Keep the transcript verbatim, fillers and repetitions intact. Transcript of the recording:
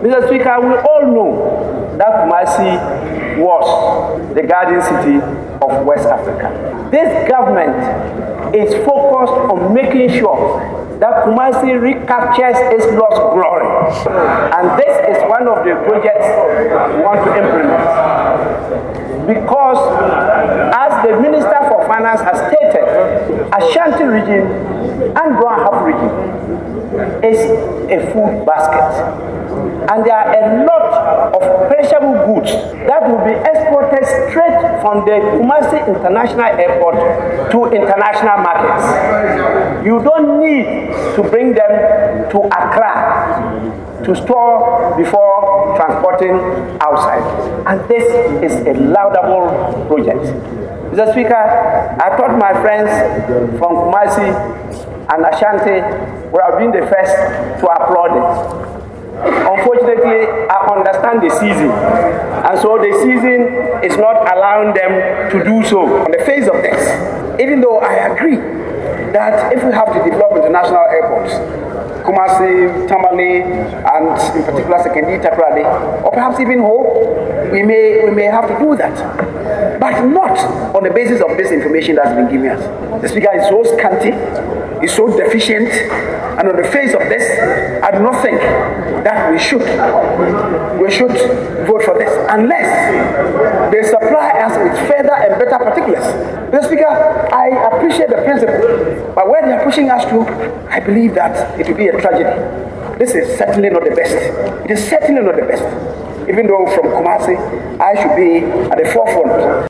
Mister Speaker, we all know that Kumasi was the garden city of West Africa. This government is focused on making sure that Kumasi recaptures its lost glory. And this is one of the projects we want to implement. Because, as the Minister for Finance has stated, Ashanti region and Brown region is a food basket. And there are a lot of perishable goods that will be exported straight from the Kumasi International Airport to international markets. You don't need to bring them to Accra to store before transporting outside. And this is a laudable project. Mister Speaker, I thought my friends from Kumasi and Ashanti would have been the first to applaud it. Unfortunately, I understand the season, and so the season is not allowing them to do so. On the face of this, even though I agree that if we have to develop international airports, Kumasi, Tamale, and in particular Sekondi, Takoradi, or perhaps even Ho, we may we may have to do that, but not on the basis of this information that's been given us. The Speaker is so scanty, is so deficient, and on the face of this, I do not think that we should we should vote for this unless they supply us with further and better particulars. Mister Speaker, I appreciate the principle, but where they are pushing us to, I believe that it will be a tragedy. This is certainly not the best. It is certainly not the best. Even though from Kumasi, I should be at the forefront.